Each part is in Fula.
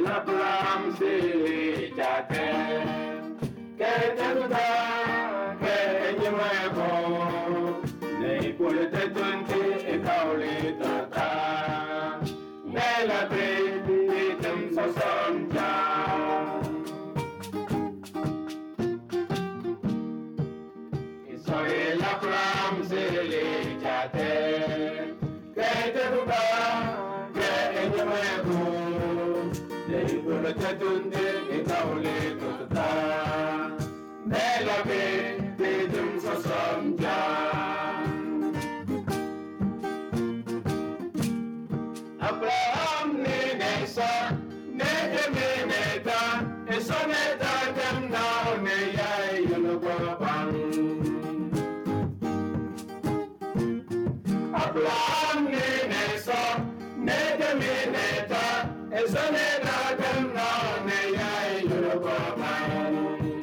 Abraham se jate ke tenuta ke nyemako nei pole te tunte e kaule tata nella te tem sosonja Israel Abraham se jate ke tenuta ke nyemako nei pole te tunte e kaule tata nella te tem sosonja Abraham ne nesa ne demeneta esoneta temna ne yai yulubang Abraham ne nesa ne demeneta esoneta temna ne yai yulubang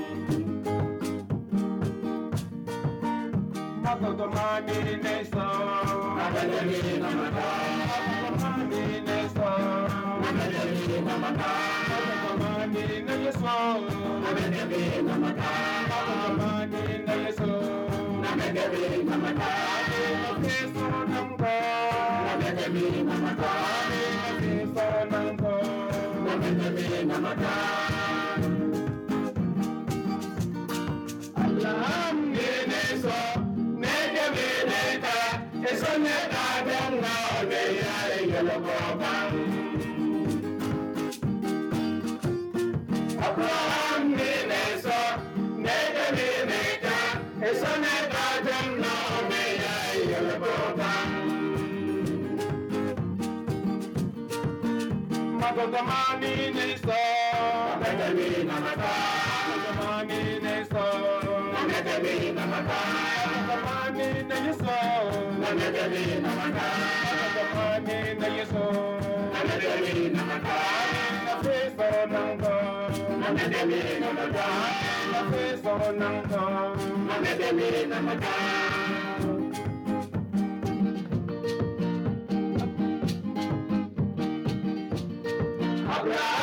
Makotomani nesa Nagademi namata Makotomani nesa Nagademi namata Makotomani neso Nagademi namata Makotomani neso Nagademi namata Nageso nangko Nagademi namata Nageso nangko Nagademi namata Allaham neso Eso ne da denga ne ya yelobang Abraham ne so ne de ne ka eso ne da denga ne ya yelobang Magogamani ne so ne de namata Magogamani ne so ne de namata Magogamani ne so Nagademi namata Nagademi na yeso Nagademi namata Nafiso nangko Nagademi namata Nafiso nangko Nagademi namata Abraham